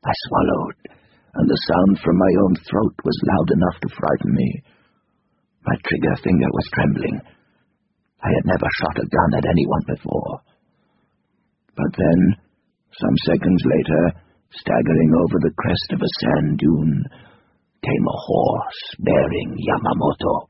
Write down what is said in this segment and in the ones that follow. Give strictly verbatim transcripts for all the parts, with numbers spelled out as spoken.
I swallowed, and the sound from my own throat was loud enough to frighten me. My trigger finger was trembling. I had never shot a gun at anyone before. But then, some seconds later, staggering over the crest of a sand dune, came a horse bearing Yamamoto.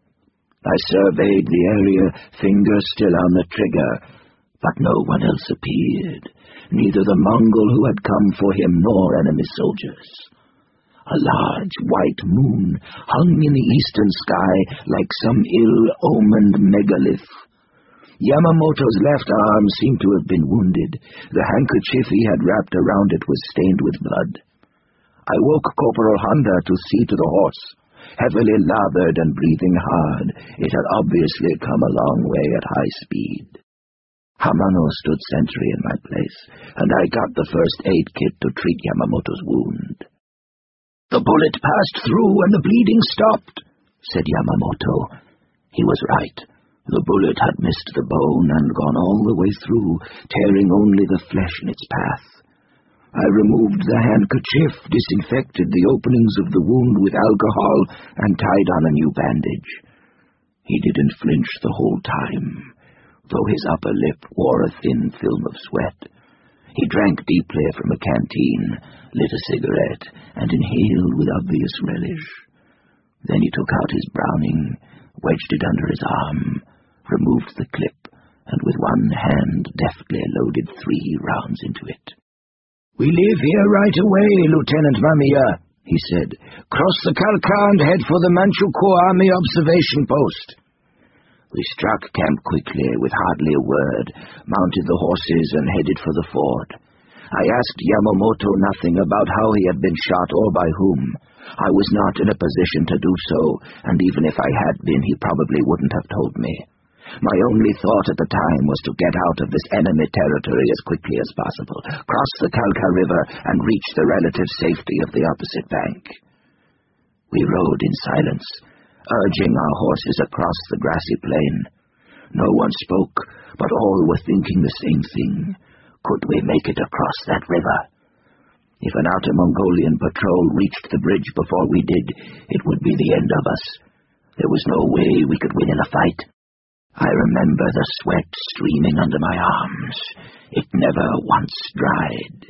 I surveyed the area, finger still on the trigger, but no one else appeared, neither the Mongol who had come for him nor enemy soldiers. A large white moon hung in the eastern sky like some ill-omened megalith. Yamamoto's left arm seemed to have been wounded. The handkerchief he had wrapped around it was stained with blood. I woke Corporal Honda to see to the horse. Heavily lathered and breathing hard, it had obviously come a long way at high speed. Hamano stood sentry in my place, and I got the first aid kit to treat Yamamoto's wound. "The bullet passed through and the bleeding stopped," said Yamamoto. He was right. The bullet had missed the bone and gone all the way through, tearing only the flesh in its path. I removed the handkerchief, disinfected the openings of the wound with alcohol, and tied on a new bandage. He didn't flinch the whole time, though his upper lip wore a thin film of sweat. He drank deeply from a canteen, lit a cigarette, and inhaled with obvious relish. Then he took out his Browning, wedged it under his arm, removed the clip, and with one hand deftly loaded three rounds into it. "We leave here right away, Lieutenant Mamiya," he said. "Cross the Khalkha and head for the Manchukuo Army observation post." We struck camp quickly, with hardly a word, mounted the horses and headed for the ford. I asked Yamamoto nothing about how he had been shot or by whom. I was not in a position to do so, and even if I had been, he probably wouldn't have told me. My only thought at the time was to get out of this enemy territory as quickly as possible, cross the Khalkha River, and reach the relative safety of the opposite bank. We rode in silence, urging our horses across the grassy plain. No one spoke, but all were thinking the same thing. Could we make it across that river? If an outer Mongolian patrol reached the bridge before we did, it would be the end of us. There was no way we could win in a fight. I remember the sweat streaming under my arms. It never once dried.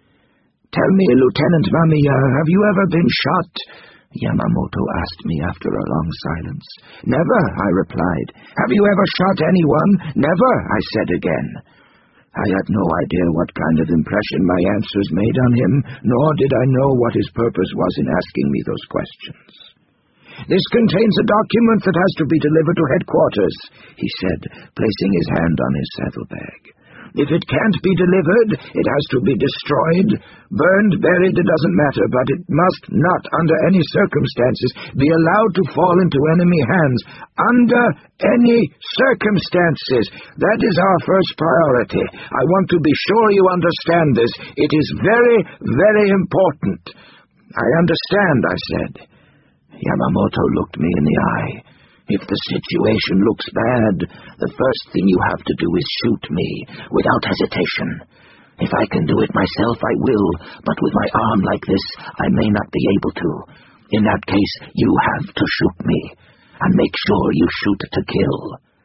"Tell me, Lieutenant Mamiya, have you ever been shot?" Yamamoto asked me after a long silence. "Never," I replied. "Have you ever shot anyone?" "Never," I said again. I had no idea what kind of impression my answers made on him, nor did I know what his purpose was in asking me those questions. "This contains a document that has to be delivered to headquarters," he said, placing his hand on his saddlebag. "If it can't be delivered, it has to be destroyed. Burned, buried, it doesn't matter, but it must not, under any circumstances, be allowed to fall into enemy hands. Under any circumstances. That is our first priority. I want to be sure you understand this. It is very, very important." "I understand," I said. Yamamoto looked me in the eye. "If the situation looks bad, the first thing you have to do is shoot me, without hesitation. If I can do it myself, I will, but with my arm like this, I may not be able to. In that case, you have to shoot me, and make sure you shoot to kill."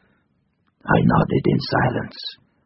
I nodded in silence.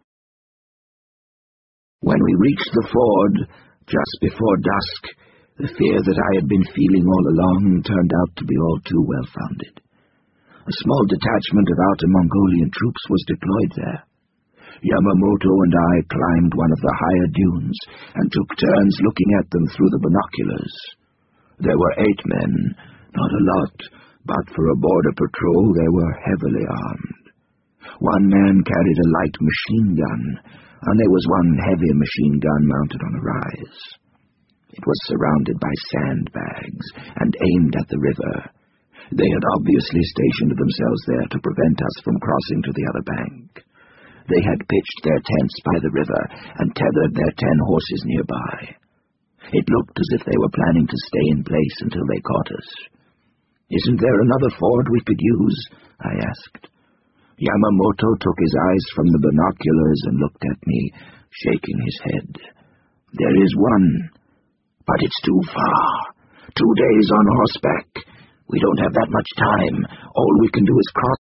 When we reached the ford, just before dusk, the fear that I had been feeling all along turned out to be all too well-founded. A small detachment of outer Mongolian troops was deployed there. Yamamoto and I climbed one of the higher dunes and took turns looking at them through the binoculars. There were eight men, not a lot, but for a border patrol they were heavily armed. One man carried a light machine gun, and there was one heavy machine gun mounted on a rise. It was surrounded by sandbags and aimed at the river. They had obviously stationed themselves there to prevent us from crossing to the other bank. They had pitched their tents by the river and tethered their ten horses nearby. It looked as if they were planning to stay in place until they caught us. "Isn't there another ford we could use?" I asked. Yamamoto took his eyes from the binoculars and looked at me, shaking his head. "There is one, But it's too far. Two days on horseback. We don't have that much time. All we can do is cross